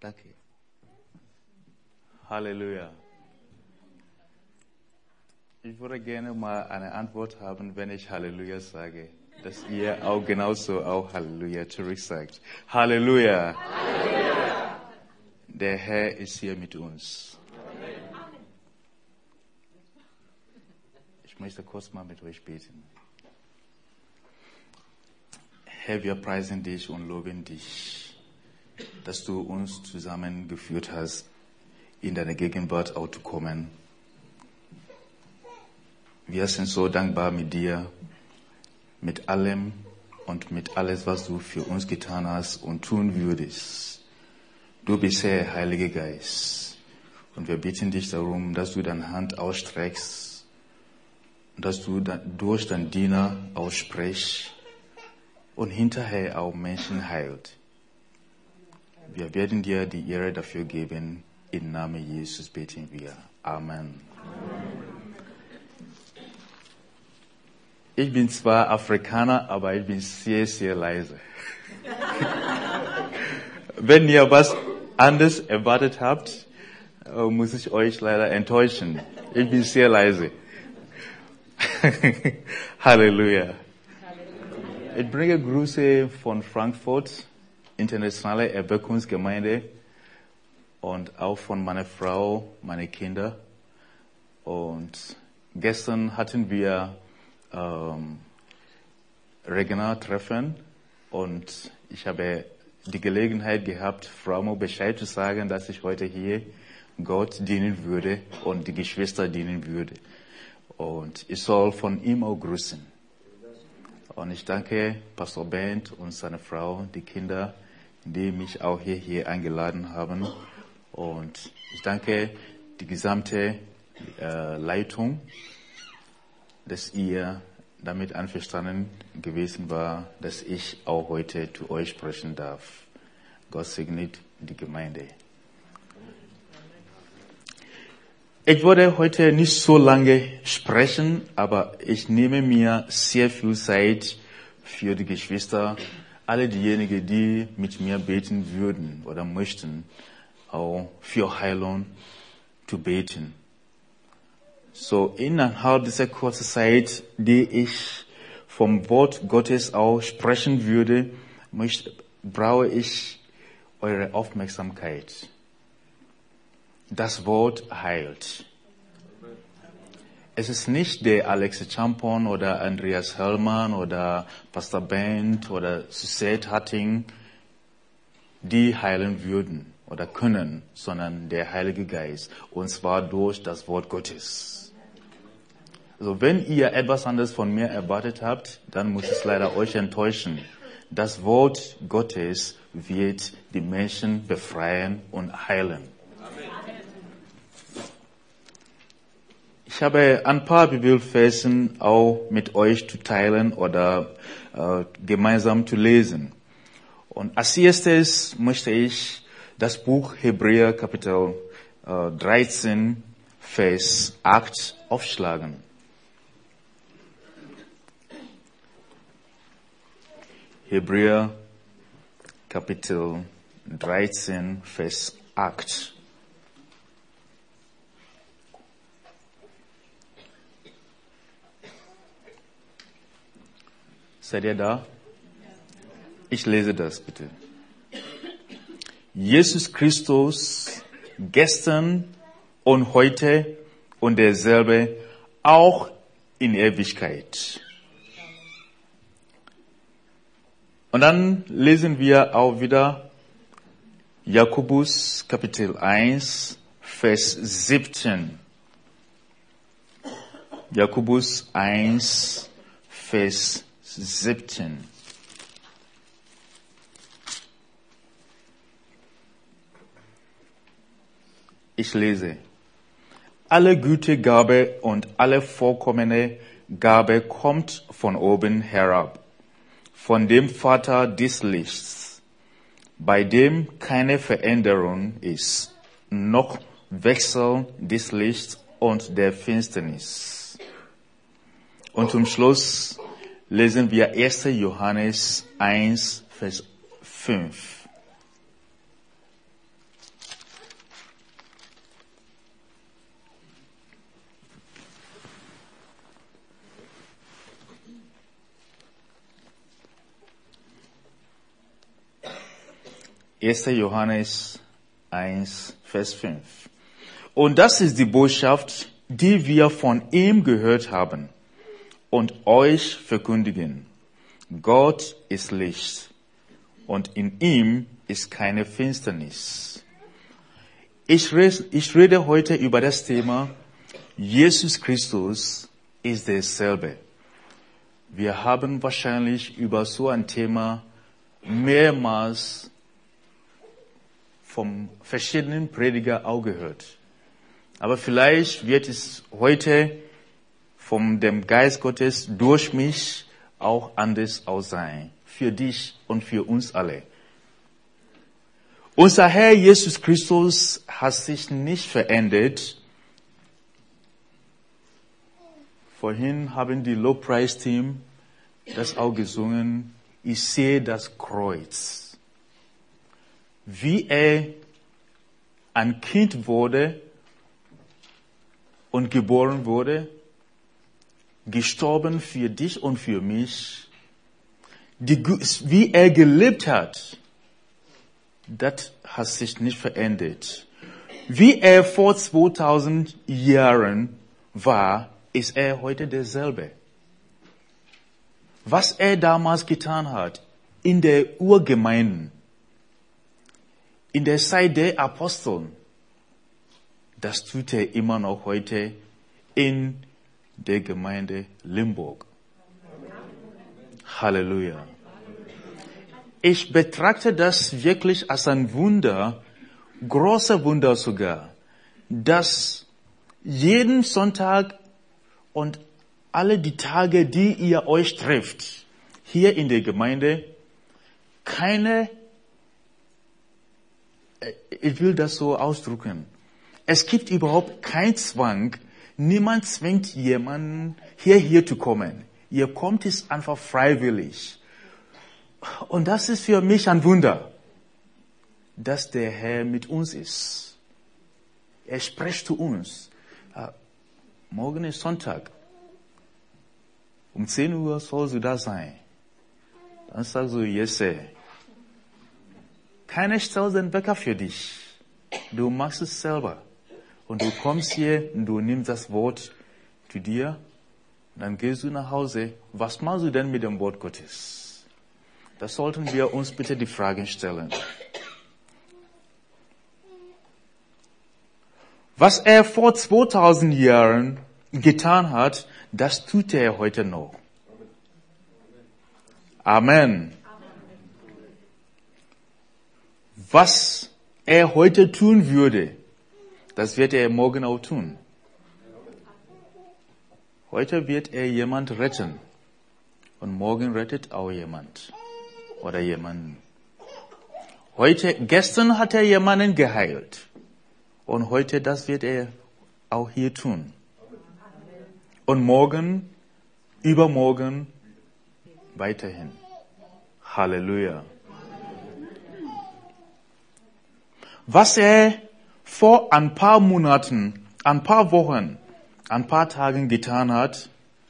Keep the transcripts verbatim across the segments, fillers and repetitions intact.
Danke. Halleluja. Ich würde gerne mal eine Antwort haben, wenn ich Halleluja sage, dass ihr auch genauso auch Halleluja zurück sagt. Halleluja. Halleluja. Der Herr ist hier mit uns. Ich möchte kurz mal mit euch beten. Herr, wir preisen dich und loben dich, dass du uns zusammengeführt hast, in deine Gegenwart auch zu kommen. Wir sind so dankbar mit dir, mit allem und mit alles, was du für uns getan hast und tun würdest. Du bist Herr, Heiliger Geist. Und wir bitten dich darum, dass du deine Hand ausstreckst, dass du durch deinen Diener aussprichst und hinterher auch Menschen heilt. Wir werden dir die Ehre dafür geben. Im Namen Jesus beten wir. Amen. Ich bin zwar Afrikaner, aber ich bin sehr, sehr leise. Wenn ihr was anderes erwartet habt, muss ich euch leider enttäuschen. Ich bin sehr leise. Halleluja. Ich bringe Grüße von Frankfurt, internationale Erweckungsgemeinde und auch von meiner Frau, meine Kinder. Und gestern hatten wir ähm, Regionaltreffen und ich habe die Gelegenheit gehabt, Frau Mo Bescheid zu sagen, dass ich heute hier Gott dienen würde und die Geschwister dienen würde. Und ich soll von ihm auch grüßen. Und ich danke Pastor Bent und seine Frau, die Kinder, die mich auch hier, hier eingeladen haben. Und ich danke die gesamte äh, Leitung, dass ihr damit einverstanden gewesen war, dass ich auch heute zu euch sprechen darf. Gott segnet die Gemeinde. Ich würde heute nicht so lange sprechen, aber ich nehme mir sehr viel Zeit für die Geschwister, alle diejenigen, die mit mir beten würden oder möchten, auch für Heilung zu beten. So, innerhalb dieser kurzen Zeit, die ich vom Wort Gottes auch sprechen würde, möchte, brauche ich eure Aufmerksamkeit. Das Wort heilt. Es ist nicht der Alex Champon oder Andreas Hellmann oder Pastor Bent oder Suzette Hatting, die heilen würden oder können, sondern der Heilige Geist. Und zwar durch das Wort Gottes. Also wenn ihr etwas anderes von mir erwartet habt, dann muss es leider euch enttäuschen. Das Wort Gottes wird die Menschen befreien und heilen. Ich habe ein paar Bibelversen auch mit euch zu teilen oder äh, gemeinsam zu lesen. Und als erstes möchte ich das Buch Hebräer Kapitel äh, dreizehn, Vers acht aufschlagen. Hebräer Kapitel dreizehn, Vers acht. Seid ihr da? Ich lese das bitte. Jesus Christus, gestern und heute und derselbe, auch in Ewigkeit. Und dann lesen wir auch wieder Jakobus Kapitel eins, Vers siebzehn. Jakobus eins, Vers siebzehn. Ich lese. Alle gute Gabe und alle vollkommene Gabe kommt von oben herab, von dem Vater des Lichts, bei dem keine Veränderung ist, noch Wechsel des Lichts und der Finsternis. Und zum Schluss lesen wir erster Johannes eins, Vers fünf. erster Johannes eins, Vers fünf. Und das ist die Botschaft, die wir von ihm gehört haben und euch verkündigen. Gott ist Licht und in ihm ist keine Finsternis. Ich rede, ich rede heute über das Thema, Jesus Christus ist derselbe. Wir haben wahrscheinlich über so ein Thema mehrmals von verschiedenen Prediger auch gehört. Aber vielleicht wird es heute von dem Geist Gottes durch mich auch anders aus sein. Für dich und für uns alle. Unser Herr Jesus Christus hat sich nicht verändert. Vorhin haben die Lobpreisteam das auch gesungen. Ich sehe das Kreuz. Wie er ein Kind wurde und geboren wurde, gestorben für dich und für mich, die, wie er gelebt hat, das hat sich nicht verändert. Wie er vor zweitausend Jahren war, ist er heute derselbe. Was er damals getan hat, in der Urgemeinde, in der Zeit der Aposteln, das tut er immer noch heute in der Gemeinde Limburg. Halleluja. Ich betrachte das wirklich als ein Wunder, großer Wunder sogar, dass jeden Sonntag und alle die Tage, die ihr euch trefft, hier in der Gemeinde, keine, ich will das so ausdrücken, es gibt überhaupt keinen Zwang, niemand zwingt jemanden, hierher zu kommen. Ihr kommt es einfach freiwillig. Und das ist für mich ein Wunder, dass der Herr mit uns ist. Er spricht zu uns. Morgen ist Sonntag. Um zehn Uhr sollst du da sein. Dann sagst du, yes, sir. Keiner stellt den Wecker für dich. Du machst es selber. Und du kommst hier und du nimmst das Wort zu dir. Und dann gehst du nach Hause. Was machst du denn mit dem Wort Gottes? Da sollten wir uns bitte die Fragen stellen. Was er vor zweitausend Jahren getan hat, das tut er heute noch. Amen. Was er heute tun würde, das wird er morgen auch tun. Heute wird er jemand retten. Und morgen rettet auch jemand. Oder jemanden. Heute, gestern hat er jemanden geheilt. Und heute, das wird er auch hier tun. Und morgen, übermorgen, weiterhin. Halleluja. Was er vor ein paar Monaten, ein paar Wochen, ein paar Tagen getan hat,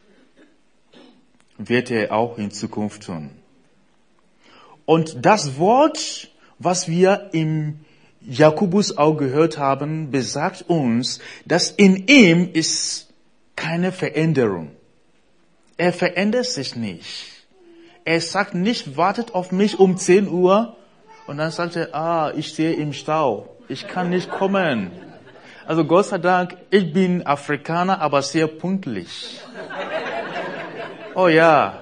wird er auch in Zukunft tun. Und das Wort, was wir im Jakobus auch gehört haben, besagt uns, dass in ihm ist keine Veränderung. Er verändert sich nicht. Er sagt nicht, wartet auf mich um zehn Uhr und dann sagt er, ah, ich stehe im Stau. Ich kann nicht kommen. Also Gott sei Dank, ich bin Afrikaner, aber sehr pünktlich. Oh ja.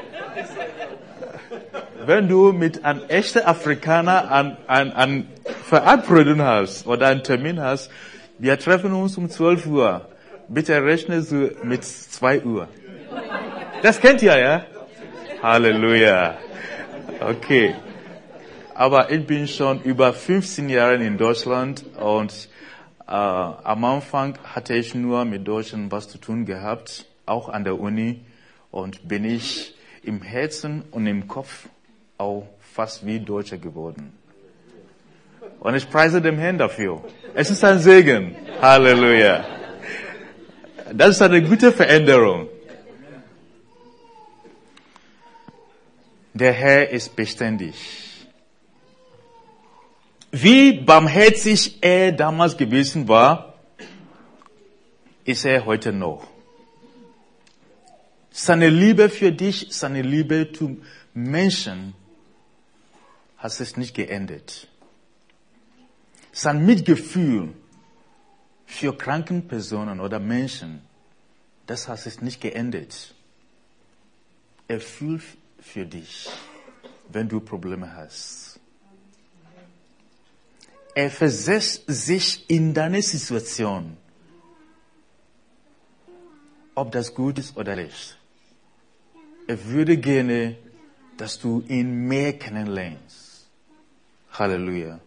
Wenn du mit einem echten Afrikaner an, an, an Verabredung hast oder einen Termin hast, wir treffen uns um zwölf Uhr. Bitte rechne so mit zwei Uhr. Das kennt ihr, ja? Halleluja. Okay. Aber ich bin schon über fünfzehn Jahre in Deutschland und äh, am Anfang hatte ich nur mit Deutschen was zu tun gehabt, auch an der Uni. Und bin ich im Herzen und im Kopf auch fast wie Deutscher geworden. Und ich preise dem Herrn dafür. Es ist ein Segen. Halleluja. Das ist eine gute Veränderung. Der Herr ist beständig. Wie barmherzig er damals gewesen war, ist er heute noch. Seine Liebe für dich, seine Liebe zu Menschen hat sich nicht geändert. Sein Mitgefühl für kranken Personen oder Menschen, das hat sich nicht geändert. Er fühlt für dich, wenn du Probleme hast. Er versetzt sich in deine Situation, ob das gut ist oder nicht. Er würde gerne, dass du ihn mehr kennenlernst. Halleluja.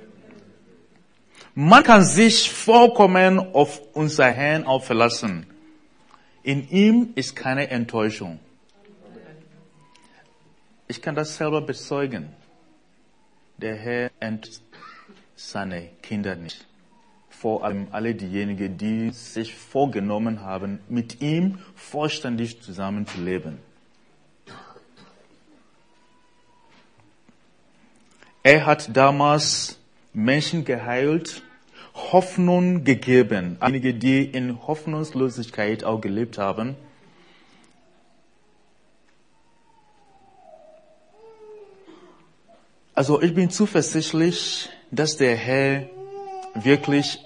Man kann sich vollkommen auf unser Herrn auch verlassen. In ihm ist keine Enttäuschung. Ich kann das selber bezeugen. Der Herr enttäuscht seine Kinder nicht. Vor allem alle diejenigen, die sich vorgenommen haben, mit ihm vollständig zusammenzuleben. Er hat damals Menschen geheilt, Hoffnung gegeben. Einige, die in Hoffnungslosigkeit auch gelebt haben. Also ich bin zuversichtlich, dass der Herr wirklich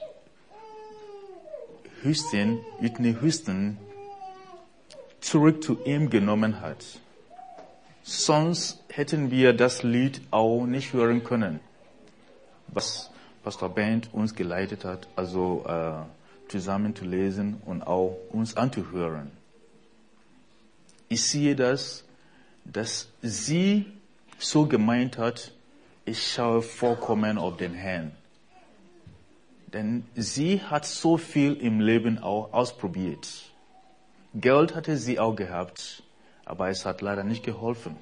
Houston, Whitney Houston zurück zu ihm genommen hat. Sonst hätten wir das Lied auch nicht hören können, was Pastor Bernd uns geleitet hat, also äh, zusammen zu lesen und auch uns anzuhören. Ich sehe das, dass sie so gemeint hat, ich schaue vollkommen auf den Herrn. Denn sie hat so viel im Leben auch ausprobiert. Geld hatte sie auch gehabt, aber es hat leider nicht geholfen.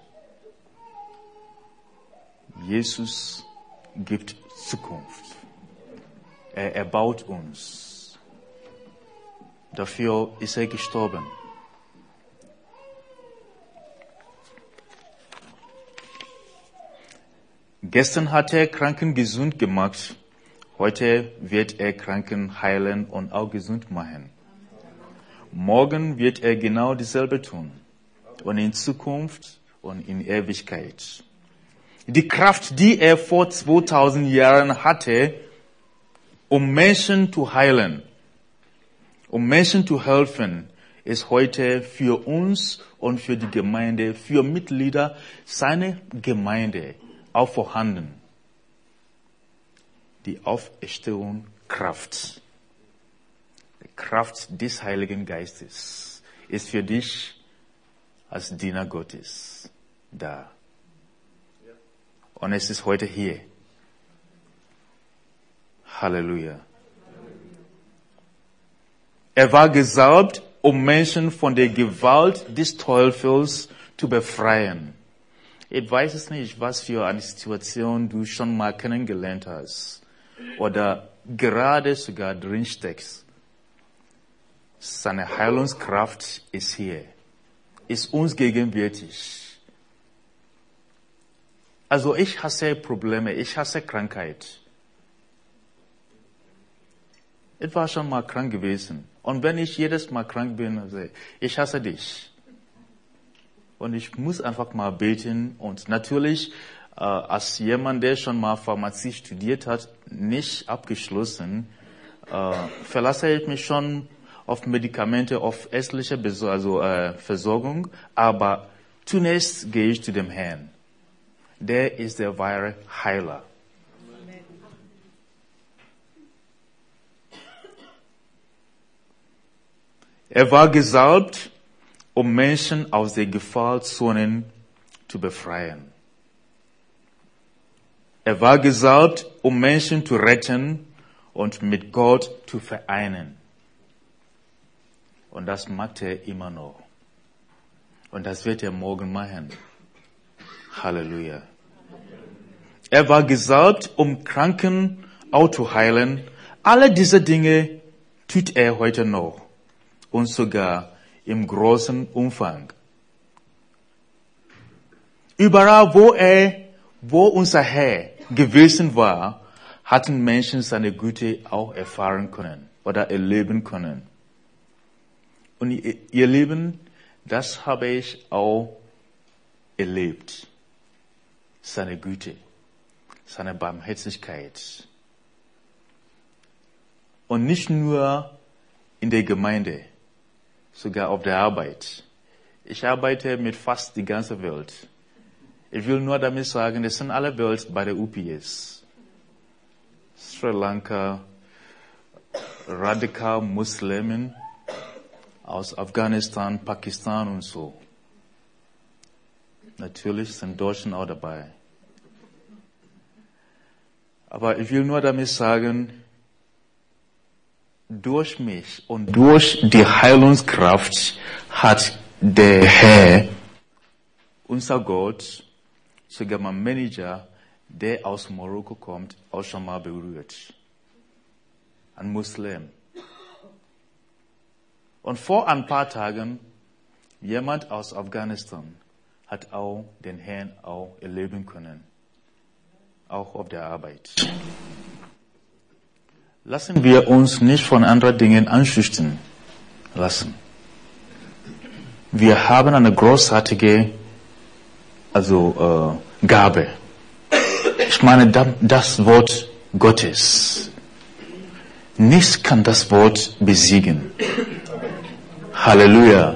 Jesus gibt Zukunft. Er erbaut uns. Dafür ist er gestorben. Gestern hat er Kranken gesund gemacht. Heute wird er Kranken heilen und auch gesund machen. Morgen wird er genau dasselbe tun. Und in Zukunft und in Ewigkeit. Die Kraft, die er vor zweitausend Jahren hatte, um Menschen zu heilen, um Menschen zu helfen, ist heute für uns und für die Gemeinde, für Mitglieder seiner Gemeinde auch vorhanden. Die Auferstehung Kraft, die Kraft des Heiligen Geistes ist für dich als Diener Gottes da. Und es ist heute hier. Halleluja. Er war gesalbt, um Menschen von der Gewalt des Teufels zu befreien. Ich weiß es nicht, was für eine Situation du schon mal kennengelernt hast oder gerade sogar drin steckst. Seine Heilungskraft ist hier, ist uns gegenwärtig. Also ich hasse Probleme, ich hasse Krankheit. Ich war schon mal krank gewesen. Und wenn ich jedes Mal krank bin, also ich hasse dich. Und ich muss einfach mal beten. Und natürlich, äh, als jemand, der schon mal Pharmazie studiert hat, nicht abgeschlossen, äh, verlasse ich mich schon auf Medikamente, auf ärztliche Beso- also, äh, Versorgung. Aber zunächst gehe ich zu dem Herrn. Der ist der wahre Heiler. Er war gesalbt, um Menschen aus der Gefahrenzonen zu befreien. Er war gesalbt, um Menschen zu retten und mit Gott zu vereinen. Und das macht er immer noch. Und das wird er morgen machen. Halleluja. Er war gesalbt, um Kranken auch zu heilen. Alle diese Dinge tut er heute noch. Und sogar im großen Umfang. Überall, wo er, wo unser Herr gewesen war, hatten Menschen seine Güte auch erfahren können oder erleben können. Und ihr Lieben, das habe ich auch erlebt. Seine Güte, seine Barmherzigkeit. Und nicht nur in der Gemeinde, sogar auf der Arbeit. Ich arbeite mit fast die ganze Welt. Ich will nur damit sagen, das sind alle Welt bei der U P S. Sri Lanka, radikal Muslimen aus Afghanistan, Pakistan und so. Natürlich sind Deutschen auch dabei. Aber ich will nur damit sagen, durch mich und durch die Heilungskraft hat der Herr, unser Gott, sogar mein Manager, der aus Marokko kommt, auch schon mal berührt. Ein Muslim. Und vor ein paar Tagen, jemand aus Afghanistan hat auch den Herrn auch erleben können. Auch auf der Arbeit. Lassen wir uns nicht von anderen Dingen anschüchtern lassen. Wir haben eine großartige, also äh, Gabe. Ich meine das Wort Gottes. Nichts kann das Wort besiegen. Halleluja.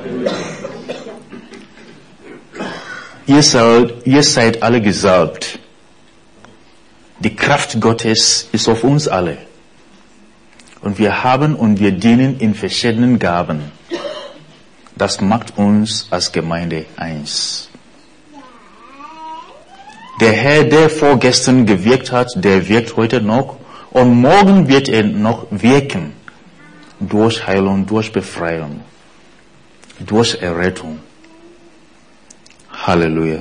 Ihr seid, ihr seid alle gesalbt. Die Kraft Gottes ist auf uns alle. Und wir haben und wir dienen in verschiedenen Gaben. Das macht uns als Gemeinde eins. Der Herr, der vorgestern gewirkt hat, der wirkt heute noch. Und morgen wird er noch wirken. Durch Heilung, durch Befreiung, durch Errettung. Halleluja.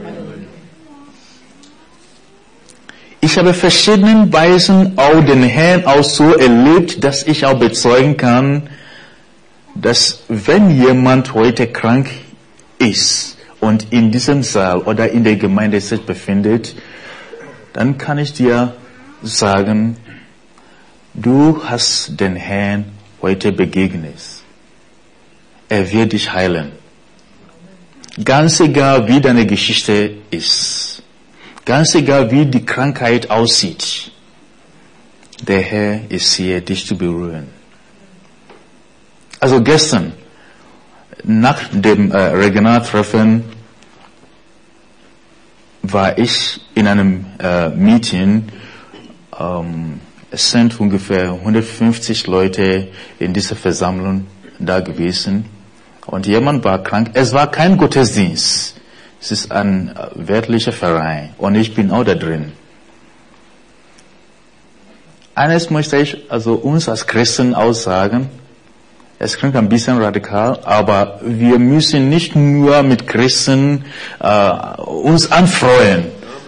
Ich habe verschiedenen Weisen auch den Herrn auch so erlebt, dass ich auch bezeugen kann, dass wenn jemand heute krank ist und in diesem Saal oder in der Gemeinde sich befindet, dann kann ich dir sagen, du hast den Herrn heute begegnet. Er wird dich heilen. Ganz egal, wie deine Geschichte ist. Ganz egal, wie die Krankheit aussieht. Der Herr ist hier, dich zu berühren. Also gestern, nach dem äh, Regionaltreffen, war ich in einem äh, Meeting. Ähm, es sind ungefähr hundertfünfzig Leute in dieser Versammlung da gewesen. Und jemand war krank. Es war kein Gottesdienst. Es ist ein äh, weltlicher Verein. Und ich bin auch da drin. Eines möchte ich also uns als Christen aussagen. Es klingt ein bisschen radikal, aber wir müssen nicht nur mit Christen äh, uns anfreuen,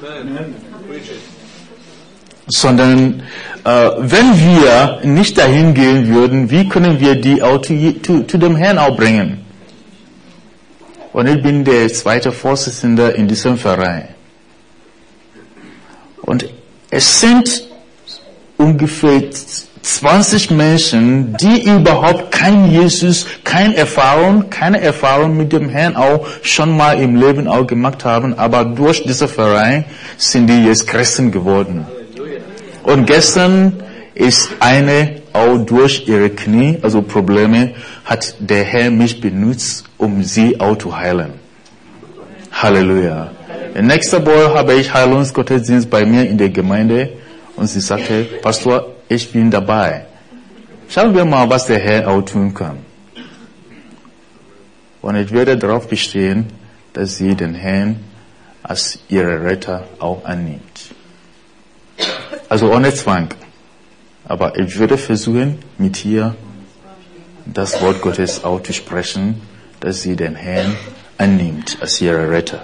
sondern äh, wenn wir nicht dahin gehen würden, wie können wir die auch zu, zu, zu dem Herrn auch bringen? Und ich bin der zweite Vorsitzende in diesem Verein. Und es sind ungefähr zwanzig Menschen, die überhaupt kein Jesus, keine Erfahrung, keine Erfahrung mit dem Herrn auch schon mal im Leben auch gemacht haben, aber durch diesen Verein sind die jetzt Christen geworden. Und gestern ist eine auch durch ihre Knie, also Probleme, hat der Herr mich benutzt, um sie auch zu heilen. Halleluja. Nächste Woche habe ich Heilungsgottesdienst bei mir in der Gemeinde und sie sagte, Pastor, ich bin dabei. Schauen wir mal, was der Herr auch tun kann. Und ich werde darauf bestehen, dass sie den Herrn als ihre Retter auch annimmt. Also ohne Zwang. Aber ich würde versuchen, mit ihr das Wort Gottes auch zu sprechen, dass sie den Herrn annimmt als ihre Retter.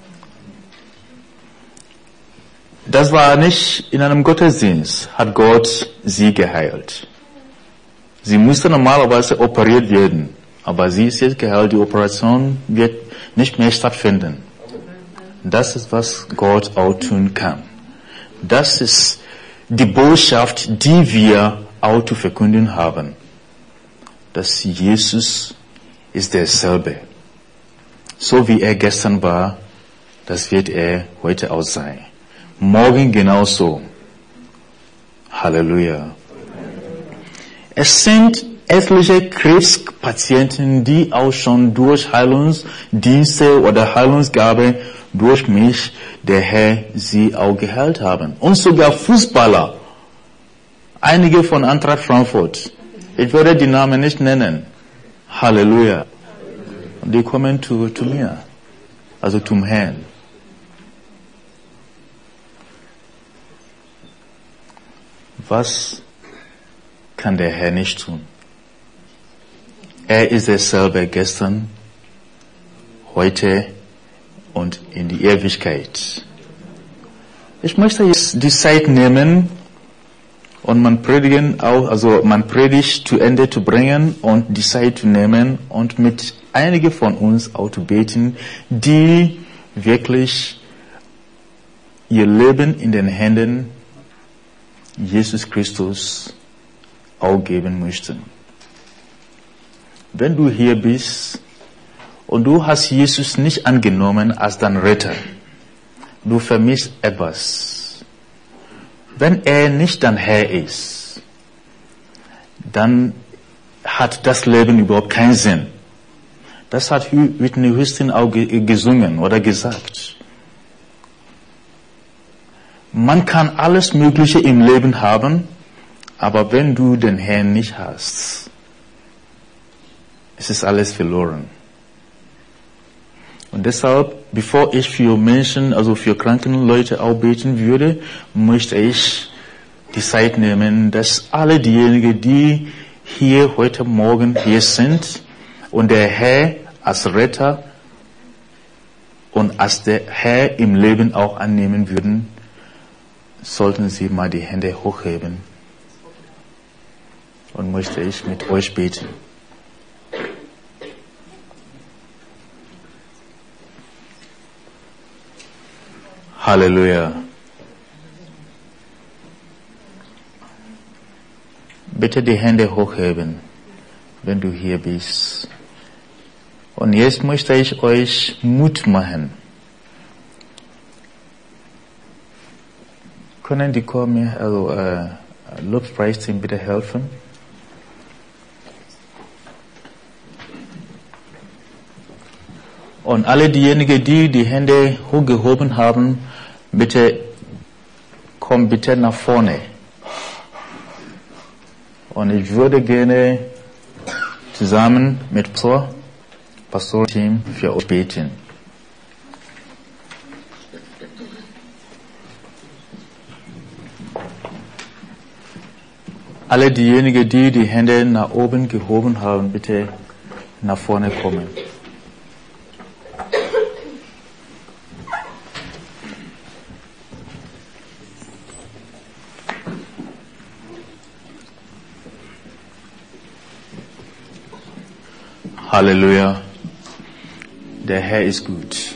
Das war nicht in einem Gottesdienst, hat Gott sie geheilt. Sie musste normalerweise operiert werden, aber sie ist jetzt geheilt, die Operation wird nicht mehr stattfinden. Das ist, was Gott auch tun kann. Das ist die Botschaft, die wir auch zu verkünden haben, dass Jesus ist derselbe. So wie er gestern war, das wird er heute auch sein. Morgen genauso. Halleluja. Es sind etliche Krebspatienten, die auch schon durch Heilungsdienste oder Heilungsgabe durch mich, der Herr, sie auch geheilt haben. Und sogar Fußballer. Einige von Eintracht Frankfurt. Ich werde die Namen nicht nennen. Halleluja. Und die kommen zu, zu mir. Also zum Herrn. Was kann der Herr nicht tun? Er ist derselbe gestern, heute und in die Ewigkeit. Ich möchte jetzt die Zeit nehmen und mein Predigen auch, also mein Predigt zu Ende zu bringen und die Zeit zu nehmen und mit einigen von uns auch zu beten, die wirklich ihr Leben in den Händen Jesus Christus auch geben möchten. Wenn du hier bist und du hast Jesus nicht angenommen als dein Retter, du vermisst etwas. Wenn er nicht dein Herr ist, dann hat das Leben überhaupt keinen Sinn. Das hat Whitney Houston auch gesungen oder gesagt. Man kann alles Mögliche im Leben haben, aber wenn du den Herrn nicht hast, es ist alles verloren. Und deshalb, bevor ich für Menschen, also für kranken Leute auch beten würde, möchte ich die Zeit nehmen, dass alle diejenigen, die hier heute Morgen hier sind und der Herr als Retter und als der Herr im Leben auch annehmen würden, sollten Sie mal die Hände hochheben. Und möchte ich mit euch beten. Halleluja. Bitte die Hände hochheben, wenn du hier bist. Und jetzt möchte ich euch Mut machen. Können die Chor mir, also äh, Lobpreisteam bitte helfen? Und alle diejenigen, die die Hände hochgehoben haben, bitte, komm bitte nach vorne. Und ich würde gerne zusammen mit Pastor, Pastorteam für euch beten. Alle diejenigen, die die Hände nach oben gehoben haben, bitte nach vorne kommen. Halleluja. Der Herr ist gut.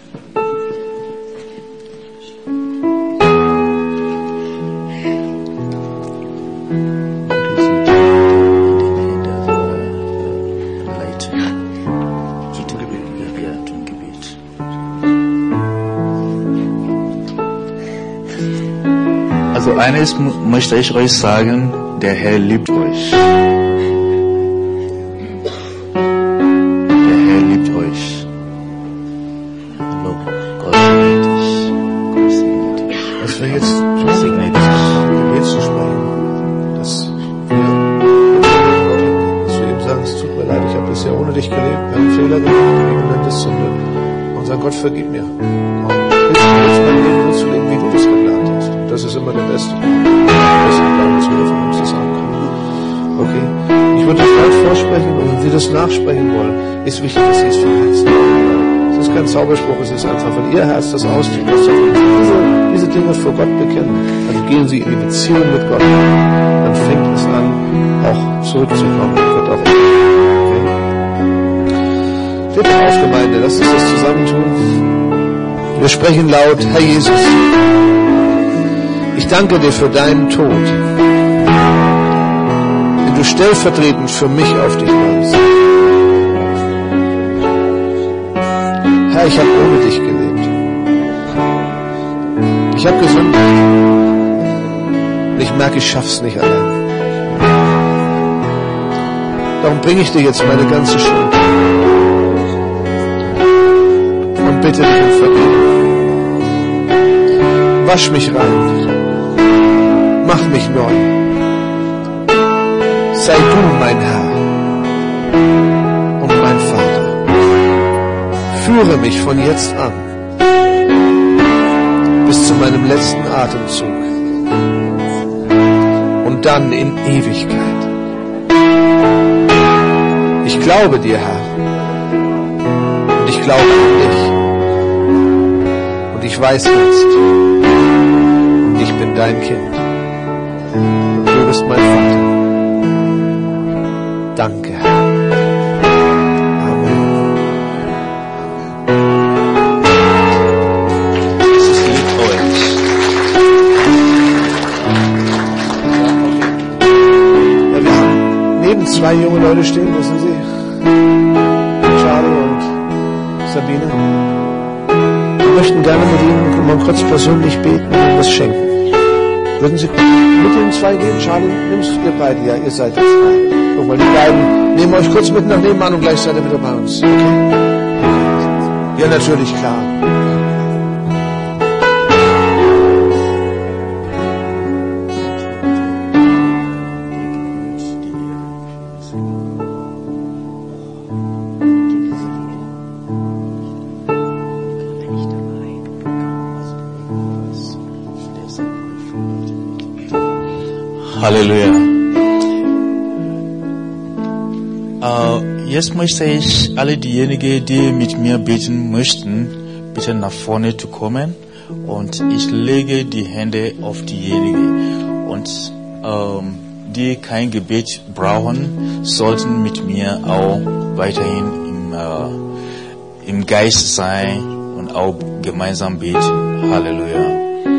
Also eines möchte ich euch sagen, der Herr liebt euch. Vergib mir. Und hilf mir jetzt mein Leben so zu leben, wie du das geplant hast. Das ist immer der Beste. Das ist klar, dass wir von uns das sagen können. Okay? Ich würde das laut vorsprechen und wenn wir das nachsprechen wollen, ist wichtig, dass ihr es vom Herzen macht. Es ist kein Zauberspruch, es ist einfach, wenn ihr Herz das ausdrückt, dass diese, diese Dinge vor Gott bekennen, dann gehen sie in die Beziehung mit Gott. Dann fängt es an, auch zurückzukommen. Wird auch Bitte auf, Gemeinde, lasst uns das zusammentun. Wir sprechen laut, Herr Jesus, Ich danke dir für deinen Tod, den du stellvertretend für mich auf dich nimmst. Herr, ich habe ohne dich gelebt. Ich habe gesündigt. Und ich merke, ich schaff's nicht allein. Darum bringe ich dir jetzt meine ganze Schuld und bitte dich um Vergebung. Wasch mich rein. Mach mich neu. Sei du mein Herr und mein Vater. Führe mich von jetzt an bis zu meinem letzten Atemzug und dann in Ewigkeit. Ich glaube dir, Herr, und ich glaube an dich. Und ich weiß jetzt, ich bin dein Kind. Und du bist mein Vater. Danke, Herr. Amen. Das ist Lied Orange. Ja, wir haben neben zwei junge Leute stehen, wo sind sie? Charlie und Sabine. Wir möchten gerne mit ihnen mal kurz persönlich beten und ihnen was schenken. Würden Sie mit den zwei gehen? Charlie, nimmst ihr beide? Ja, ihr seid jetzt. Guck mal, die beiden nehmen euch kurz mit nach nebenan und gleich seid ihr wieder bei uns. Okay? Ja, natürlich, klar. Halleluja. Uh, jetzt möchte ich alle diejenigen, die mit mir beten möchten, bitte nach vorne zu kommen, und ich lege die Hände auf diejenigen, und um, die kein Gebet brauchen, sollten mit mir auch weiterhin im, uh, im Geist sein und auch gemeinsam beten. Halleluja.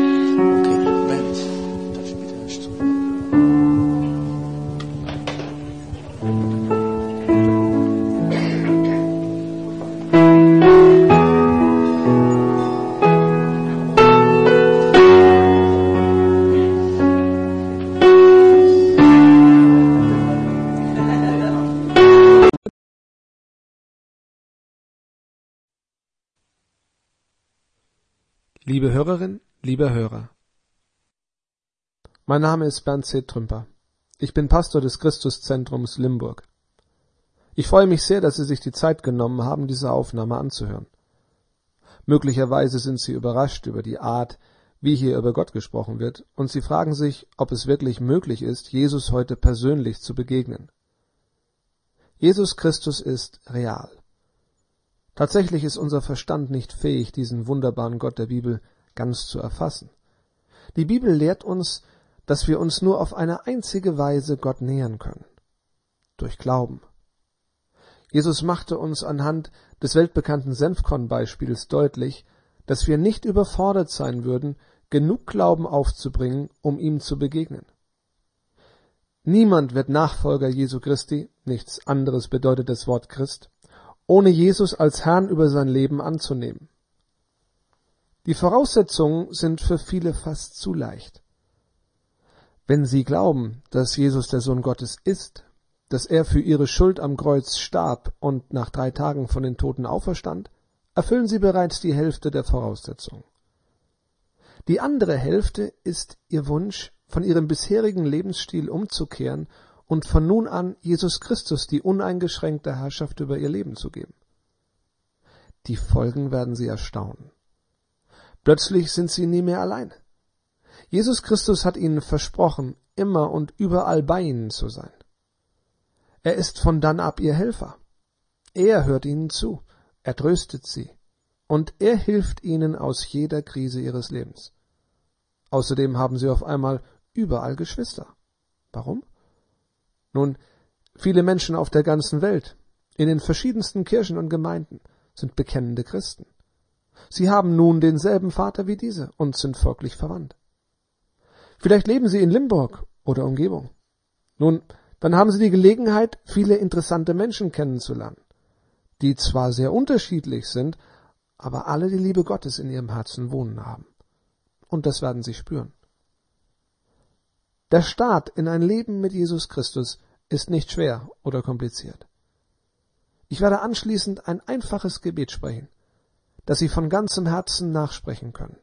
Liebe Hörerin, lieber Hörer, mein Name ist Bernd C. Trümper. Ich bin Pastor des Christuszentrums Limburg. Ich freue mich sehr, dass Sie sich die Zeit genommen haben, diese Aufnahme anzuhören. Möglicherweise sind Sie überrascht über die Art, wie hier über Gott gesprochen wird, und Sie fragen sich, ob es wirklich möglich ist, Jesus heute persönlich zu begegnen. Jesus Christus ist real. Tatsächlich ist unser Verstand nicht fähig, diesen wunderbaren Gott der Bibel ganz zu erfassen. Die Bibel lehrt uns, dass wir uns nur auf eine einzige Weise Gott nähern können: durch Glauben. Jesus machte uns anhand des weltbekannten Senfkorn-Beispiels deutlich, dass wir nicht überfordert sein würden, genug Glauben aufzubringen, um ihm zu begegnen. Niemand wird Nachfolger Jesu Christi, nichts anderes bedeutet das Wort Christ, ohne Jesus als Herrn über sein Leben anzunehmen. Die Voraussetzungen sind für viele fast zu leicht. Wenn sie glauben, dass Jesus der Sohn Gottes ist, dass er für ihre Schuld am Kreuz starb und nach drei Tagen von den Toten auferstand, erfüllen sie bereits die Hälfte der Voraussetzungen. Die andere Hälfte ist ihr Wunsch, von ihrem bisherigen Lebensstil umzukehren und von nun an Jesus Christus die uneingeschränkte Herrschaft über ihr Leben zu geben. Die Folgen werden sie erstaunen. Plötzlich sind sie nie mehr allein. Jesus Christus hat ihnen versprochen, immer und überall bei ihnen zu sein. Er ist von dann ab ihr Helfer. Er hört ihnen zu, er tröstet sie, und er hilft ihnen aus jeder Krise ihres Lebens. Außerdem haben sie auf einmal überall Geschwister. Warum? Nun, viele Menschen auf der ganzen Welt, in den verschiedensten Kirchen und Gemeinden, sind bekennende Christen. Sie haben nun denselben Vater wie diese und sind folglich verwandt. Vielleicht leben Sie in Limburg oder Umgebung. Nun, dann haben Sie die Gelegenheit, viele interessante Menschen kennenzulernen, die zwar sehr unterschiedlich sind, aber alle die Liebe Gottes in ihrem Herzen wohnen haben. Und das werden Sie spüren. Der Start in ein Leben mit Jesus Christus ist nicht schwer oder kompliziert. Ich werde anschließend ein einfaches Gebet sprechen, das Sie von ganzem Herzen nachsprechen können.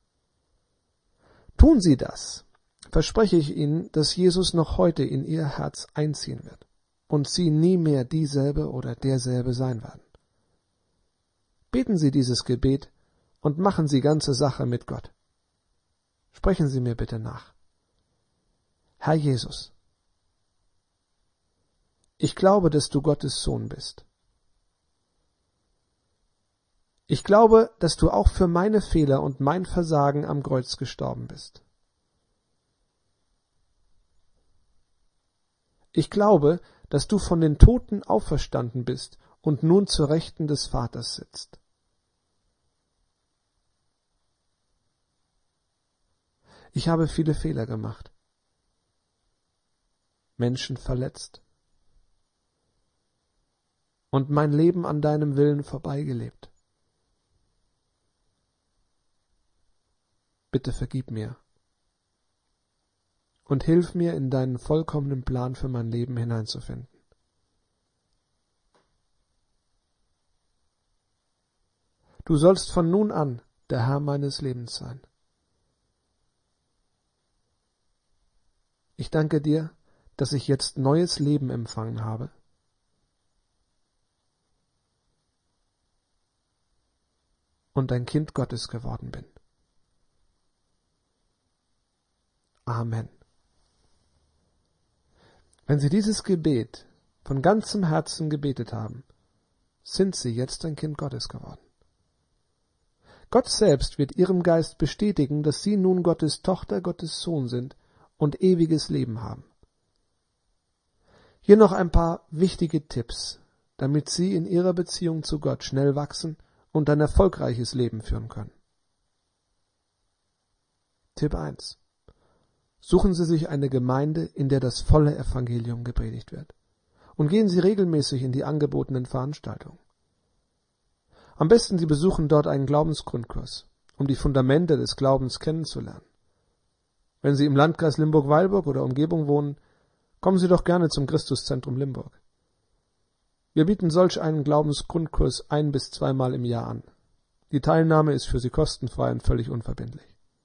Tun Sie das, verspreche ich Ihnen, dass Jesus noch heute in Ihr Herz einziehen wird und Sie nie mehr dieselbe oder derselbe sein werden. Beten Sie dieses Gebet und machen Sie ganze Sache mit Gott. Sprechen Sie mir bitte nach. Herr Jesus, ich glaube, dass du Gottes Sohn bist. Ich glaube, dass du auch für meine Fehler und mein Versagen am Kreuz gestorben bist. Ich glaube, dass du von den Toten auferstanden bist und nun zur Rechten des Vaters sitzt. Ich habe viele Fehler gemacht, Menschen verletzt und mein Leben an deinem Willen vorbeigelebt. Bitte vergib mir und hilf mir, in deinen vollkommenen Plan für mein Leben hineinzufinden. Du sollst von nun an der Herr meines Lebens sein. Ich danke dir, dass ich jetzt neues Leben empfangen habe. Und ein Kind Gottes geworden bin. Amen. Wenn Sie dieses Gebet von ganzem Herzen gebetet haben, sind Sie jetzt ein Kind Gottes geworden. Gott selbst wird Ihrem Geist bestätigen, dass Sie nun Gottes Tochter, Gottes Sohn sind und ewiges Leben haben. Hier noch ein paar wichtige Tipps, damit Sie in Ihrer Beziehung zu Gott schnell wachsen und ein erfolgreiches Leben führen können. Tipp eins. Suchen Sie sich eine Gemeinde, in der das volle Evangelium gepredigt wird. Und gehen Sie regelmäßig in die angebotenen Veranstaltungen. Am besten Sie besuchen dort einen Glaubensgrundkurs, um die Fundamente des Glaubens kennenzulernen. Wenn Sie im Landkreis Limburg-Weilburg oder Umgebung wohnen, kommen Sie doch gerne zum Christuszentrum Limburg. Wir bieten solch einen Glaubensgrundkurs ein- bis zweimal im Jahr an. Die Teilnahme ist für Sie kostenfrei und völlig unverbindlich.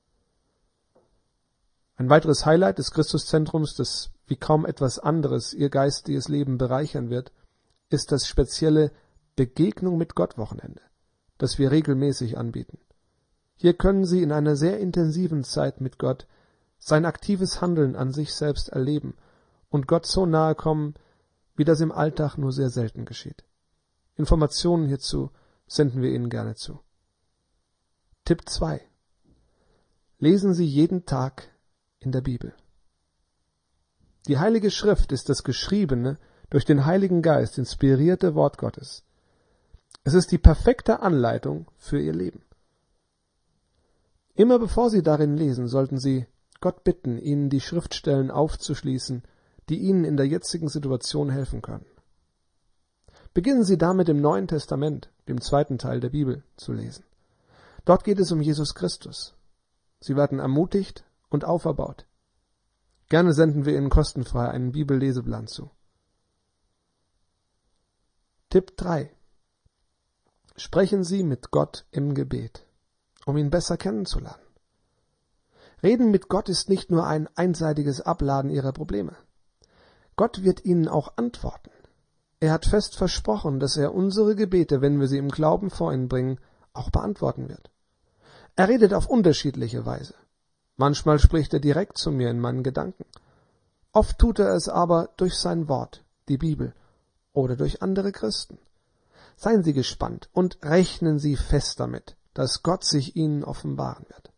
Ein weiteres Highlight des Christuszentrums, das wie kaum etwas anderes Ihr geistiges Leben bereichern wird, ist das spezielle Begegnung mit Gott Wochenende, das wir regelmäßig anbieten. Hier können Sie in einer sehr intensiven Zeit mit Gott sein aktives Handeln an sich selbst erleben und Gott so nahe kommen, wie das im Alltag nur sehr selten geschieht. Informationen hierzu senden wir Ihnen gerne zu. Tipp zwei. Lesen Sie jeden Tag in der Bibel. Die Heilige Schrift ist das geschriebene, durch den Heiligen Geist inspirierte Wort Gottes. Es ist die perfekte Anleitung für Ihr Leben. Immer bevor Sie darin lesen, sollten Sie Gott bitten, Ihnen die Schriftstellen aufzuschließen, die Ihnen in der jetzigen Situation helfen können. Beginnen Sie damit im Neuen Testament, dem zweiten Teil der Bibel, zu lesen. Dort geht es um Jesus Christus. Sie werden ermutigt und auferbaut. Gerne senden wir Ihnen kostenfrei einen Bibelleseplan zu. Tipp drei. Sprechen Sie mit Gott im Gebet, um ihn besser kennenzulernen. Reden mit Gott ist nicht nur ein einseitiges Abladen Ihrer Probleme. Gott wird Ihnen auch antworten. Er hat fest versprochen, dass er unsere Gebete, wenn wir sie im Glauben vor ihn bringen, auch beantworten wird. Er redet auf unterschiedliche Weise. Manchmal spricht er direkt zu mir in meinen Gedanken. Oft tut er es aber durch sein Wort, die Bibel, oder durch andere Christen. Seien Sie gespannt und rechnen Sie fest damit, dass Gott sich Ihnen offenbaren wird.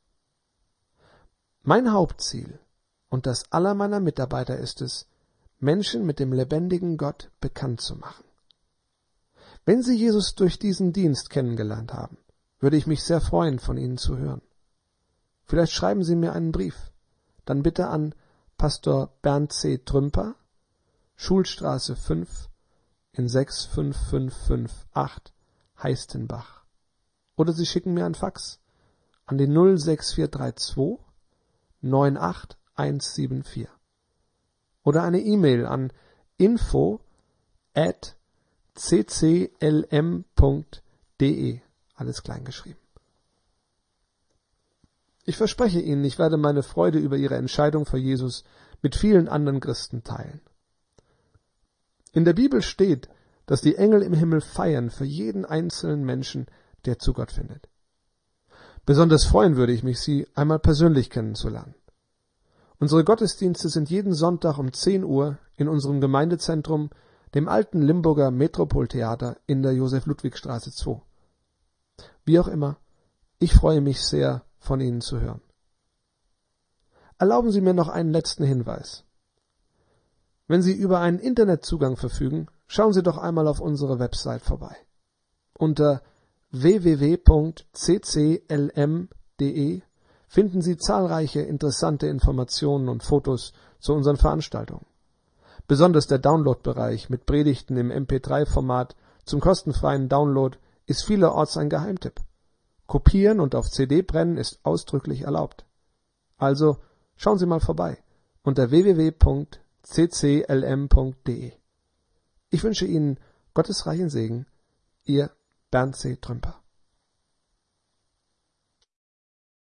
Mein Hauptziel und das aller meiner Mitarbeiter ist es, Menschen mit dem lebendigen Gott bekannt zu machen. Wenn Sie Jesus durch diesen Dienst kennengelernt haben, würde ich mich sehr freuen, von Ihnen zu hören. Vielleicht schreiben Sie mir einen Brief. dann bitte an Pastor Bernd C. Trümper, Schulstraße fünf in sechs fünf fünf fünf acht Heistenbach. Oder Sie schicken mir ein Fax an die null sechs vier drei zwei neun acht eins sieben vier. Oder eine E-Mail an info at c c l m punkt d e, alles klein geschrieben. Ich verspreche Ihnen, ich werde meine Freude über Ihre Entscheidung für Jesus mit vielen anderen Christen teilen. In der Bibel steht, dass die Engel im Himmel feiern für jeden einzelnen Menschen, der zu Gott findet. Besonders freuen würde ich mich, Sie einmal persönlich kennenzulernen. Unsere Gottesdienste sind jeden Sonntag um zehn Uhr in unserem Gemeindezentrum, dem alten Limburger Metropoltheater in der Josef-Ludwig-Straße zwei. Wie auch immer, ich freue mich sehr, von Ihnen zu hören. Erlauben Sie mir noch einen letzten Hinweis. Wenn Sie über einen Internetzugang verfügen, schauen Sie doch einmal auf unsere Website vorbei. Unter w w w punkt c c l m punkt d e finden Sie zahlreiche interessante Informationen und Fotos zu unseren Veranstaltungen. Besonders der Download-Bereich mit Predigten im M P drei Format zum kostenfreien Download ist vielerorts ein Geheimtipp. Kopieren und auf C D brennen ist ausdrücklich erlaubt. Also schauen Sie mal vorbei unter w w w punkt c c l m punkt d e. Ich wünsche Ihnen Gottes reichen Segen, Ihr Bernd C. Trümper.